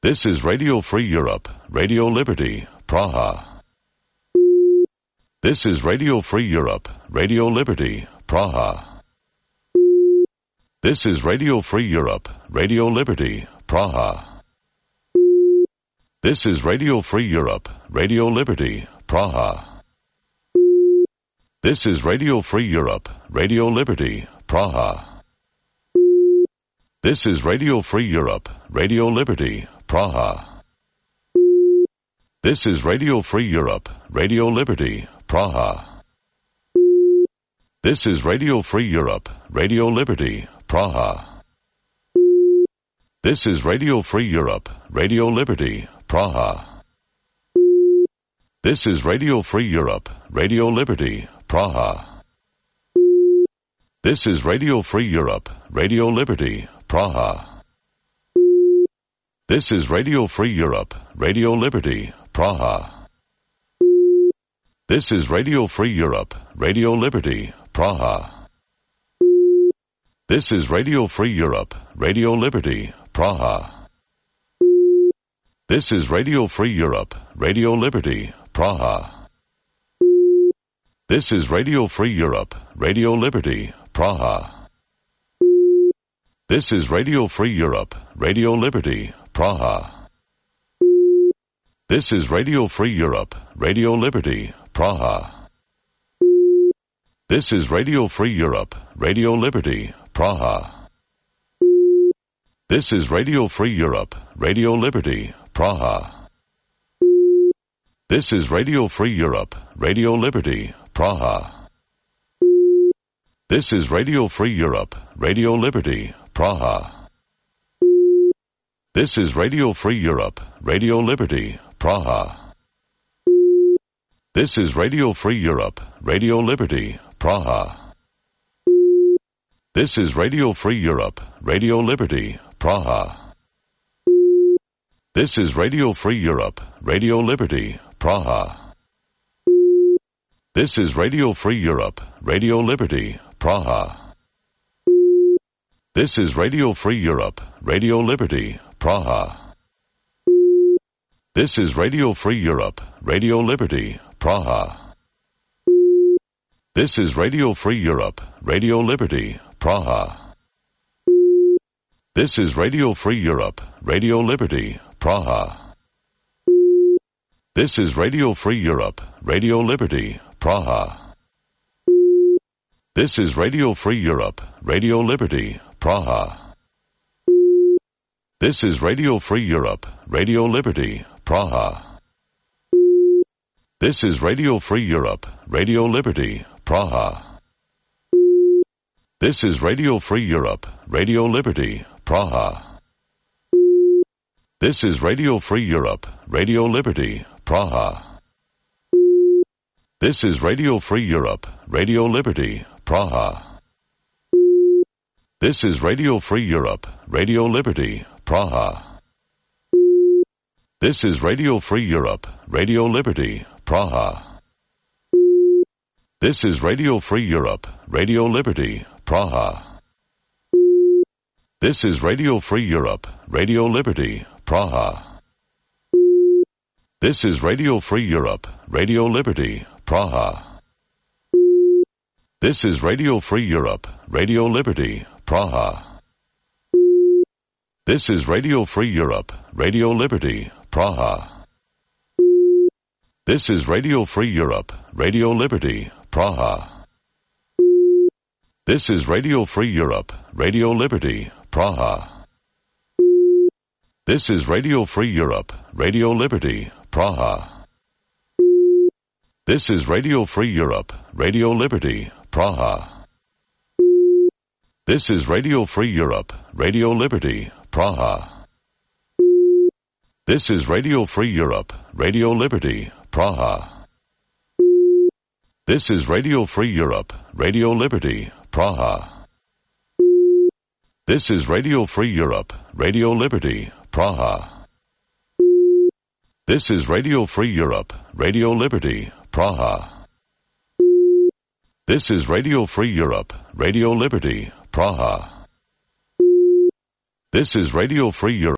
This is Radio Free Europe, Radio Liberty, Praha. This is Radio Free Europe, Radio Liberty, Praha. This is Radio Free Europe, Radio Liberty, Praha. This is Radio Free Europe, Radio Liberty, Praha. This is Radio Free Europe, Radio Liberty, Praha. This is Radio Free Europe, Radio Liberty, Praha. This is Radio Free Europe, Radio Liberty, Praha. This is Radio Free Europe, Radio Liberty, Praha. This is Radio Free Europe, Radio Liberty, Praha. This is Radio Free Europe, Radio Liberty, Praha. This is Radio Free Europe, Radio Liberty, Praha. This is Radio Free Europe, Radio Liberty, Praha. This is Radio Free Europe, Radio Liberty, Praha. This is Radio Free Europe, Radio Liberty, Praha. This is Radio Free Europe, Radio Liberty, Praha. This is Radio Free Europe, Radio Liberty, Praha. This is Radio Free Europe, Radio Liberty, Praha. This is Radio Free Europe, Radio Liberty, Praha. This is Radio Free Europe, Radio Liberty, Praha. This is Radio Free Europe, Radio Liberty, Praha. This is Radio Free Europe, Radio Liberty, Praha. This is Radio Free Europe, Radio Liberty, Praha. This is Radio Free Europe, Radio Liberty, Praha. This is Radio Free Europe, Radio Liberty, Praha. This is Radio Free Europe, Radio Liberty, Praha. This is Radio Free Europe, Radio Liberty, Praha. This is Radio Free Europe, Radio Liberty, Praha. This is Radio Free Europe, Radio Liberty, Praha. This is Radio Free Europe, Radio Liberty, Praha. This is Radio Free Europe, Radio Liberty, Praha. This is Radio Free Europe, Radio Liberty, Praha. This is Radio Free Europe, Radio Liberty, Praha. This is Radio Free Europe, Radio Liberty, Praha. This is Radio Free Europe, Radio Liberty, Praha. This is Radio Free Europe, Radio Liberty, Praha. This is Radio Free Europe, Radio Liberty, Praha. This is Radio Free Europe, Radio Liberty, Praha. This is Radio Free Europe, Radio Liberty, Praha. This is Radio Free Europe, Radio Liberty, Praha. This is Radio Free Europe, Radio Liberty, Praha. This is Radio Free Europe, Radio Liberty, Praha. This is Radio Free Europe, Radio Liberty, Praha. This is Radio Free Europe, Radio Liberty, Praha. This is Radio Free Europe, Radio Liberty, Praha. This is Radio Free Europe, Radio Liberty, Praha. This is Radio Free Europe, Radio Liberty, Praha. This is Radio Free Europe, Radio Liberty, Praha. This is Radio Free Europe, Radio Liberty, Praha. This is Radio Free Europe, Radio Liberty, Praha. This is Radio Free Europe, Radio Liberty, Praha. This is Radio Free Europe, Radio Liberty, Praha. This is Radio Free Europe, Radio Liberty, Praha. This is Radio Free Europe, Radio Liberty, Praha. This is Radio Free Europe, Radio Liberty, Praha. This is Radio Free Europe, Radio Liberty, Praha. This is Radio Free Europe.